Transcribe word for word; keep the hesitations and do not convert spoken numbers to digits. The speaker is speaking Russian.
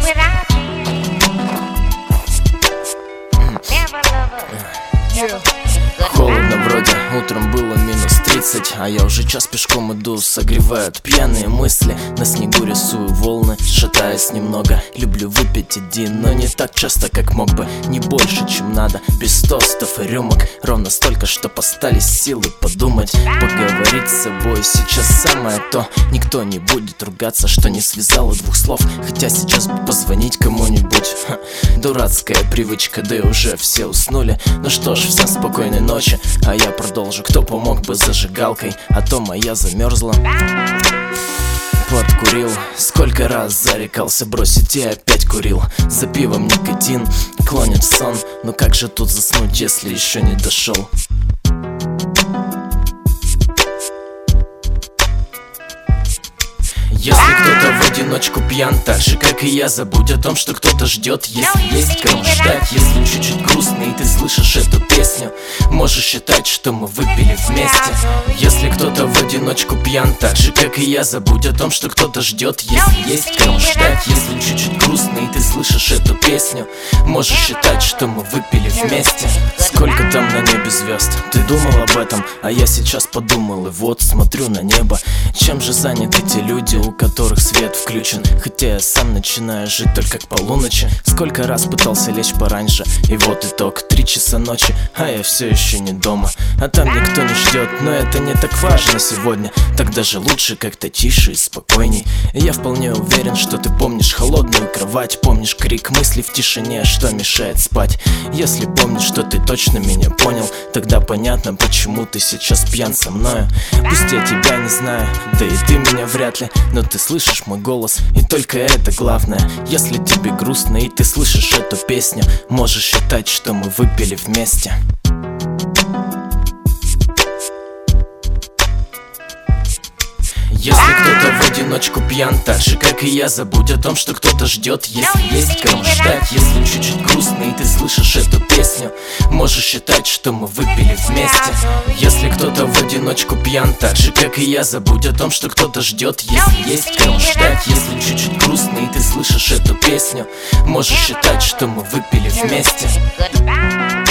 Холодно вроде, утром было минус тридцать, а я уже час пешком иду, согревают пьяные мысли. На снегу рисую волны, шатаясь немного. Люблю выпить один, но не так часто, как мог бы. Не больше, чем надо, без тостов и рюмок. Ровно столько, что остались силы подумать. Поговорить с собой сейчас самое то. Никто не будет ругаться, что не связало двух слов. Хотя сейчас бы позвонить кому-нибудь. Ха, дурацкая привычка, да и уже все уснули. Ну что ж, всем спокойной ночи, а я продолжу. Кто помог бы зажигалкой, а то моя замерзла. Подкурил, сколько раз зарекался бросить и опять курил. За пивом никотин клонит в сон. Но как же тут заснуть, если еще не дошел? Если кто-то в одиночку пьян, так же как и я, забудь о том, что кто-то ждет. Если есть кому ждать, если чуть-чуть грустно и ты слышишь эту песню, можешь считать, что мы выпили вместе. Если кто-то в одиночку пьян, так же как и я, забудь о том, что кто-то ждет. Если есть кому ждать, если чуть-чуть грустно и ты слышишь эту песню, можешь считать, что мы выпили вместе. Сколько там на небе звезд, ты думал об этом? А я сейчас подумал, и вот смотрю на небо. Чем же заняты те люди, у которых свет включен? Хотя я сам начинаю жить только к полуночи. Сколько раз пытался лечь пораньше, и вот итог, три часа ночи, а я все еще не дома. А там никто не ждет, но это не так важно сегодня. Так даже лучше как-то тише и спокойней. И я вполне уверен, что ты помнишь холодную кровать, помнишь крик мыслей в тишине, что мешает спать. Если помнишь, что ты точно меня понял, тогда понятно, почему ты сейчас пьян со мною. Пусть я тебя не знаю, да и ты меня вряд ли, но ты слышишь мой голос, и только это главное. Если тебе грустно и ты слышишь эту песню, можешь считать, что мы выпили вместе. Если кто-то в одиночку пьян, так же как и я, забудь о том, что кто-то ждет. Если есть кому ждать, если чуть-чуть грустно и ты слышишь эту песню, можешь считать, что мы выпили вместе. Если кто-то в одиночку пьян, так же как и я, забудь о том, что кто-то ждет. Если есть кому ждать, если чуть-чуть грустно и ты слышишь эту песню, можешь считать, что мы выпили вместе.